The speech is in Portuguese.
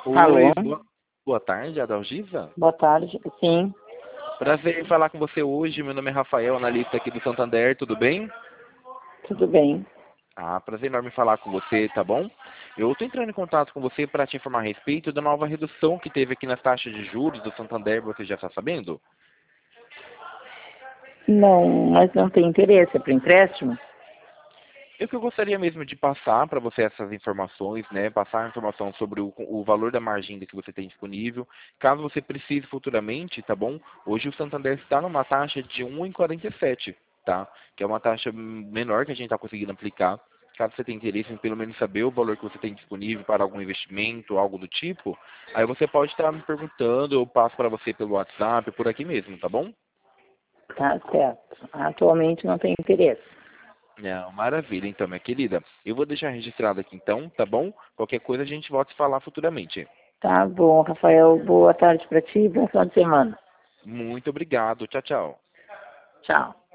Alô? Oi, boa tarde, Adalgisa. Boa tarde. Sim, Prazer em falar com você hoje. Meu nome é Rafael, analista aqui do Santander, tudo bem? tudo bem. Prazer enorme em falar com você, tá bom? Eu estou entrando em contato com você para te informar a respeito da nova redução que teve aqui nas taxas de juros do Santander, você já está sabendo? Não, mas não tem interesse, é para empréstimo? Eu que eu gostaria mesmo de passar para você essas informações, né? Passar a informação sobre o valor da margem que você tem disponível. Caso você precise futuramente, tá bom? Hoje o Santander está numa taxa de 1,47, tá? Que é uma taxa menor que a gente está conseguindo aplicar. Caso você tenha interesse em pelo menos saber o valor que você tem disponível para algum investimento, algo do tipo, aí você pode estar me perguntando, eu passo para você pelo WhatsApp, por aqui mesmo, tá bom? Tá certo. Atualmente não tem interesse. Não, maravilha, então, minha querida. Eu vou deixar registrado aqui então, tá bom? Qualquer coisa a gente volta a falar futuramente. Tá bom, Rafael. Boa tarde para ti e bom final de semana. Muito obrigado. Tchau, tchau. Tchau.